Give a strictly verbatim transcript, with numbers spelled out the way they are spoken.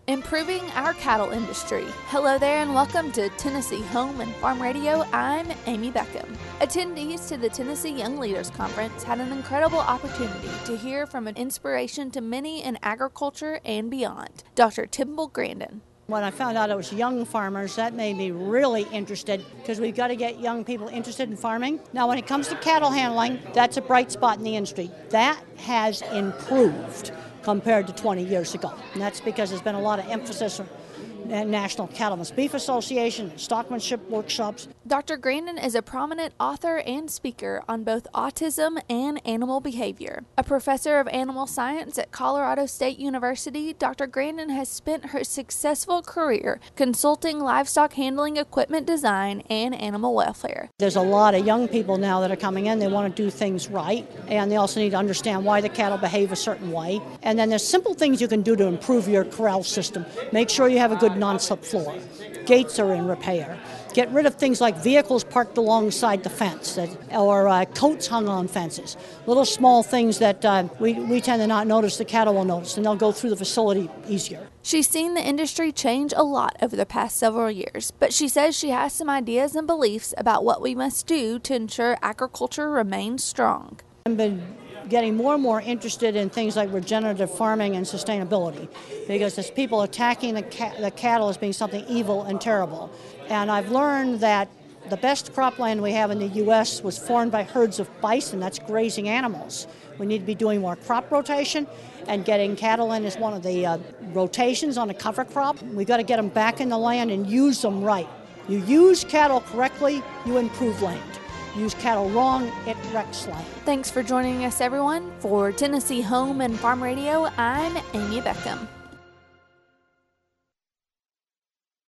Improving our cattle industry. Hello there and welcome to Tennessee Home and Farm Radio. I'm Amy Beckham. Attendees to the Tennessee Young Leaders Conference had an incredible opportunity to hear from an inspiration to many in agriculture and beyond, Doctor Timble Grandin. When I found out it was young farmers, that made me really interested because we've got to get young people interested in farming. Now, when it comes to cattle handling, that's a bright spot in the industry. That has improved compared to twenty years ago. And that's because there's been a lot of emphasis on National Cattlemen's Beef Association, stockmanship workshops. Doctor Grandin is a prominent author and speaker on both autism and animal behavior. A professor of animal science at Colorado State University, Doctor Grandin has spent her successful career consulting livestock handling equipment design and animal welfare. There's a lot of young people now that are coming in. They want to do things right, and they also need to understand why the cattle behave a certain way. And then there's simple things you can do to improve your corral system. Make sure you have a good non-slip floor. Gates are in repair. Get rid of things like vehicles parked alongside the fence that, or uh, coats hung on fences. Little small things that uh, we, we tend to not notice, the cattle will notice, and they'll go through the facility easier. She's seen the industry change a lot over the past several years, but she says she has some ideas and beliefs about what we must do to ensure agriculture remains strong. I've been getting more and more interested in things like regenerative farming and sustainability, because there's people attacking the, ca- the cattle as being something evil and terrible. And I've learned that the best cropland we have in the U S was formed by herds of bison. That's grazing animals. We need to be doing more crop rotation, and getting cattle in is one of the uh, rotations on a cover crop. We've got to get them back in the land and use them right. You use cattle correctly, you improve land. Use cattle wrong, it wrecks land. Thanks for joining us, everyone. For Tennessee Home and Farm Radio, I'm Amy Beckham.